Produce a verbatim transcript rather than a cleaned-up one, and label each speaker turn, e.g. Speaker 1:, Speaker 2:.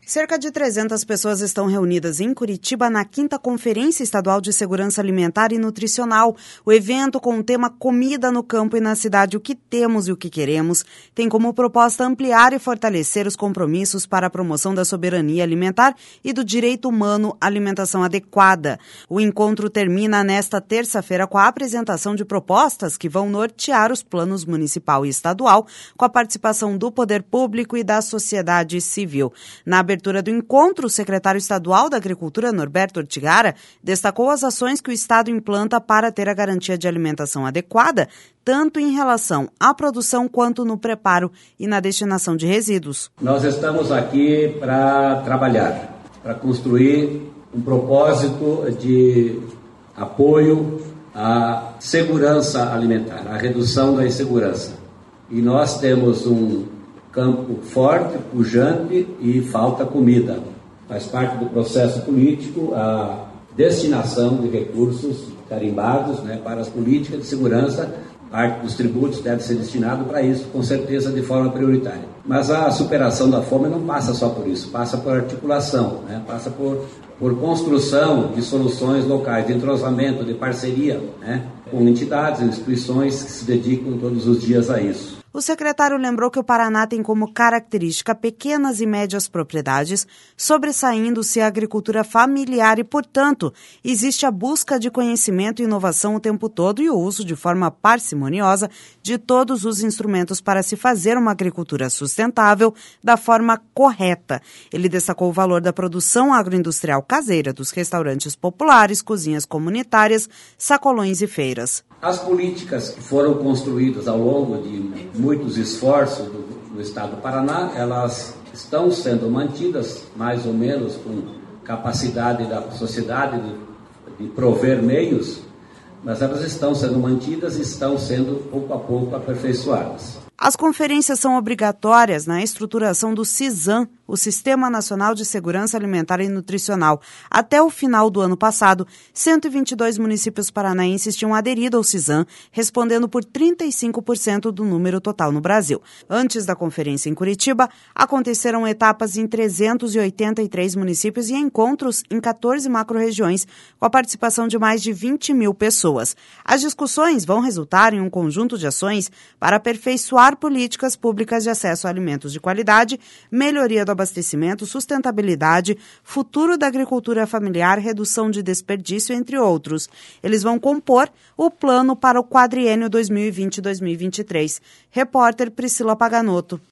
Speaker 1: Cerca de trezentas pessoas estão reunidas em Curitiba na quinta Conferência Estadual de Segurança Alimentar e Nutricional. O evento, com o tema Comida no Campo e na Cidade, o que temos e o que queremos, tem como proposta ampliar e fortalecer os compromissos para a promoção da soberania alimentar e do direito humano à alimentação adequada. O encontro termina nesta terça-feira com a apresentação de propostas que vão nortear os planos municipal e estadual, com a participação do poder público e da sociedade civil. Na abertura do encontro, o secretário estadual da Agricultura, Norberto Ortigara, destacou as ações que o Estado implanta para ter a garantia de alimentação adequada, tanto em relação à produção quanto no preparo e na destinação de resíduos.
Speaker 2: Nós estamos aqui para trabalhar, para construir um propósito de apoio à segurança alimentar, à redução da insegurança. E nós temos um campo forte, pujante e falta comida. Faz parte do processo político a destinação de recursos carimbados, né, para as políticas de segurança. Parte dos tributos deve ser destinado para isso, com certeza de forma prioritária. Mas a superação da fome não passa só por isso, passa por articulação, né, passa por, por construção de soluções locais, de entrosamento, de parceria, né, com entidades, instituições que se dedicam todos os dias a isso.
Speaker 1: O secretário lembrou que o Paraná tem como característica pequenas e médias propriedades, sobressaindo-se a agricultura familiar e, portanto, existe a busca de conhecimento e inovação o tempo todo e o uso de forma parcimoniosa de todos os instrumentos para se fazer uma agricultura sustentável da forma correta. Ele destacou o valor da produção agroindustrial caseira, dos restaurantes populares, cozinhas comunitárias, sacolões e feiras.
Speaker 2: As políticas que foram construídas ao longo de muitos esforços do, do Estado do Paraná, elas estão sendo mantidas mais ou menos com capacidade da sociedade de, de prover meios, mas elas estão sendo mantidas e estão sendo pouco a pouco aperfeiçoadas.
Speaker 1: As conferências são obrigatórias na estruturação do CISAM, o Sistema Nacional de Segurança Alimentar e Nutricional. Até o final do ano passado, cento e vinte e dois municípios paranaenses tinham aderido ao CISAM, respondendo por trinta e cinco por cento do número total no Brasil. Antes da conferência em Curitiba, aconteceram etapas em trezentos e oitenta e três municípios e encontros em quatorze macro-regiões, com a participação de mais de vinte mil pessoas. As discussões vão resultar em um conjunto de ações para aperfeiçoar políticas públicas de acesso a alimentos de qualidade, melhoria do abastecimento, sustentabilidade, futuro da agricultura familiar, redução de desperdício, entre outros. Eles vão compor o plano para o quadriênio dois mil e vinte a dois mil e vinte e três. Repórter Priscila Paganotto.